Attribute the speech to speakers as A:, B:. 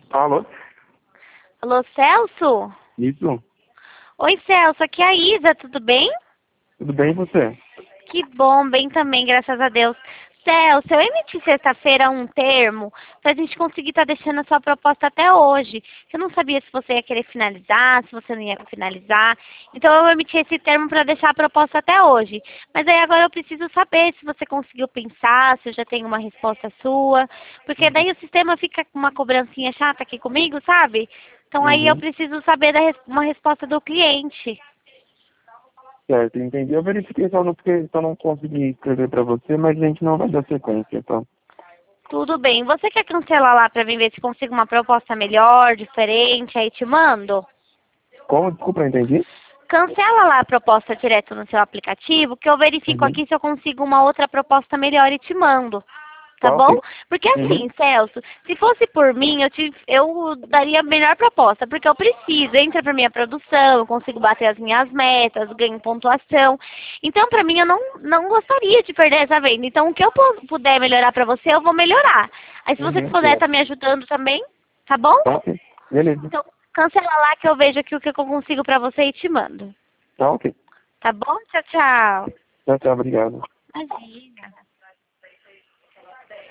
A: Alô?
B: Alô, Celso?
A: Isso?
B: Oi, Celso, aqui é a Isa, tudo bem?
A: Tudo bem e você?
B: Que bom, bem também, graças a Deus. Celso, eu emiti sexta-feira um termo pra gente conseguir estar deixando a sua proposta até hoje. Eu não sabia se você ia querer finalizar, se você não ia finalizar. Então eu emiti esse termo para deixar a proposta até hoje. Mas aí agora eu preciso saber se você conseguiu pensar, se eu já tenho uma resposta sua. Porque daí o sistema fica com uma cobrancinha chata aqui comigo, sabe? Então aí eu
A: Uhum.
B: preciso saber uma resposta do cliente.
A: Certo, entendi. Eu verifiquei só, no, porque, só não consegui escrever pra você, mas a gente não vai dar sequência, tá?
B: Tudo bem. Você quer cancelar lá pra mim ver se consigo uma proposta melhor, diferente, aí te mando?
A: Como? Desculpa, eu entendi?
B: Cancela lá a proposta direto no seu aplicativo, que eu verifico
A: Uhum.
B: aqui se eu consigo uma outra proposta melhor e te mando. Tá
A: Tá
B: bom?
A: ok.
B: Porque
A: Uhum.
B: assim, Celso, se fosse por mim, eu daria a melhor proposta, porque eu preciso, entra pra minha produção, eu consigo bater as minhas metas, ganho pontuação. Então, pra mim, eu não gostaria de perder essa venda. Então, o que eu puder melhorar pra você, eu vou melhorar. Aí, se você
A: Uhum.
B: puder estar
A: Certo.
B: me ajudando também, tá bom?
A: Tá ok. Beleza.
B: Então, cancela lá que eu vejo aqui o que eu consigo pra você e te mando.
A: Tá ok.
B: Tá bom? Tchau, tchau.
A: Tchau, tchau, obrigado.
B: Imagina.